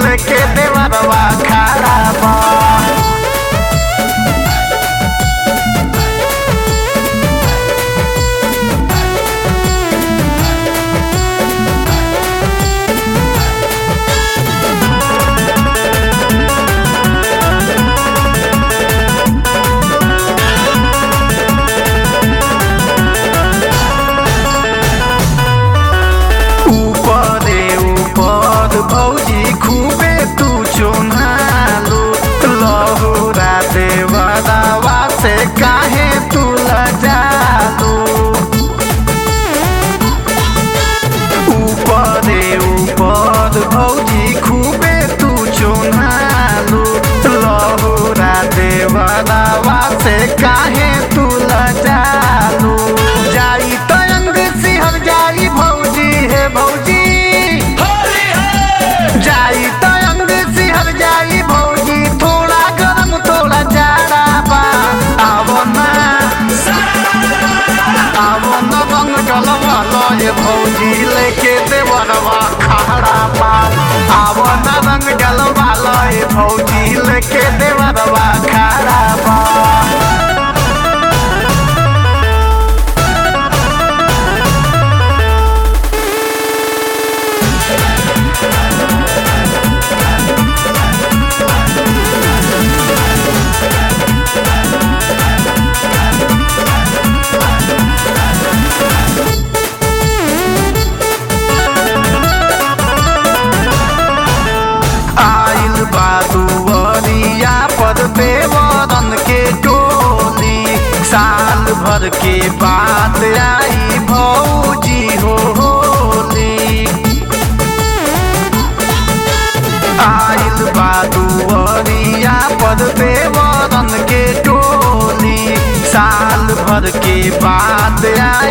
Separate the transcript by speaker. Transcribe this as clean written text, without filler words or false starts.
Speaker 1: लेके देवरवा खड़ा बा। भौजी खूबे तू चोन्हालू लहुरा देवरवा से काहे तू लजालू। ऊपरे ऊपर भौजी खूबे तू चोन्हालू लहुरा देवरवा से काहे तू लजालू। जाई तो अंग सिहर जाई भौजी हे भौजी, जाई तो अंग सिहर जाई भौजी, थोड़ा गरम थोड़ा जाड़ा बा। आवो न रंग डलवालो ये भौजी लेके देवरवा खड़ा बा। आवो न रंग डलवालो ये भौजी लेके देवरवा खड़ा बा। देवरन के टोली साल भर के बाद आई भौजी हो होली। आइल बादुअरिया पर देवरन के टोली साल भर के बाद आई